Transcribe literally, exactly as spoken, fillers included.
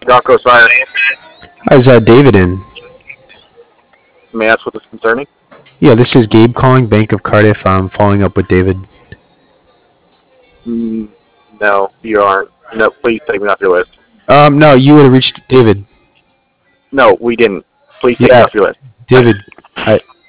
Darko Sire. Is uh, David in? May I ask what this is concerning? Yeah, this is Gabe calling, Bank of Cardiff. I'm following up with David. Mm, no, you aren't. No, please take me off your list. Um, no, you would have reached David. No, we didn't. Please take me Yeah, off your list. David. I